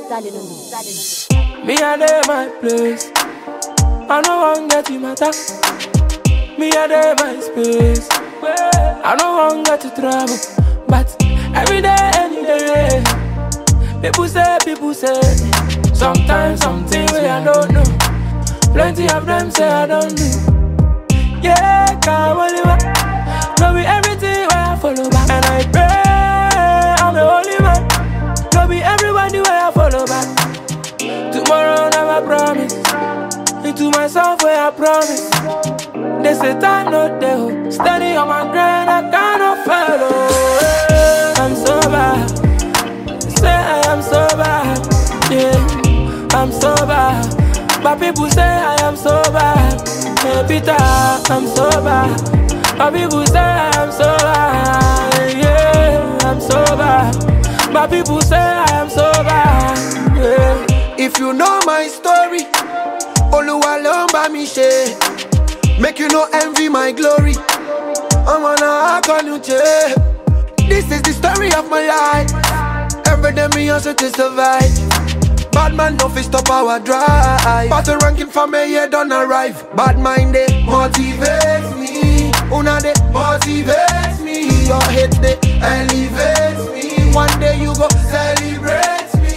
Me a day my place. I no want get you matter. Me a day my space. I no want get you trouble. But every day, any day, people say. Sometimes something where I don't know. Plenty of them say I don't do. Yeah, can't believe it. No be everything where I follow back. And I pray I'm the only man. No be everybody where I follow back. Tomorrow never promise. Into myself where I promise. They say time not there. Steady on my grind, I cannot follow. I'm so bad. Say I am so bad. Yeah, I'm so bad. But people say I am so bad. Hey Peter, I'm so bad. But people say I am so bad. Yeah, I'm so bad. But people say I am so bad. Yeah. If you know my story, Oluwa lomba mi she. Make you no envy my glory. I'm on a akanuche. This is the story of my life. Every day me hustle to survive. Bad man no fi stop our drive. But the ranking for me yeah don't arrive. Bad mind they motivates me. Una they motivates me. Your hate they elevates me. One day you go celebrate me.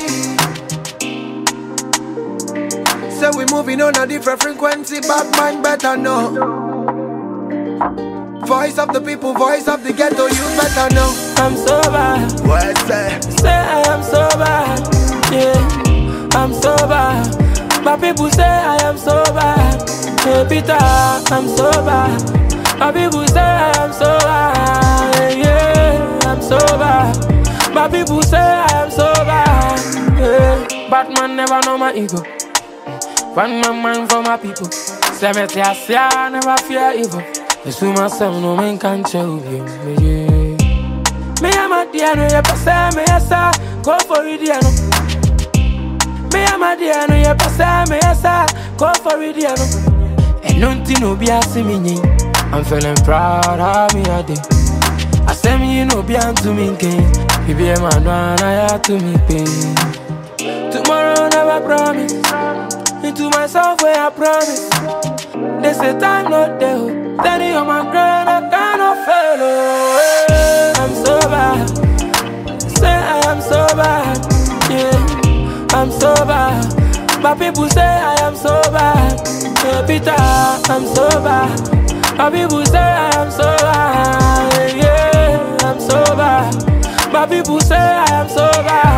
So we moving on a different frequency. Bad mind better know. Voice of the people, voice of the ghetto, you better know. I'm so bad. What say? Say I am so bad. Yeah, I'm so bad. But people say I am so bad. Hey Peter, I'm so bad. But people say I am so bad. Yeah, I'm so bad. But people say I am so bad. Yeah. Batman never know my ego. One man for my people. Cemetery I say I never fear evil. It's to myself, no man can tell you. Yeah. Me am a dear, no you pass me asa. Go for it, dear. Me am a dear, no you pass me asa. Go for it, dear. And nothing no be asking me. I'm feeling proud of me a day. I say me you know be to me again. You be a man, I have to me pain. Tomorrow never promise. Into myself where I promise. They say time not there. Steady on my grind, I cannot follow. I'm so bad. Say I am so bad. Yeah, I'm so bad. But people say I am so bad. Hey Peter, I'm so bad. But people say I am so bad. Yeah, I'm so bad. But people say I am so bad.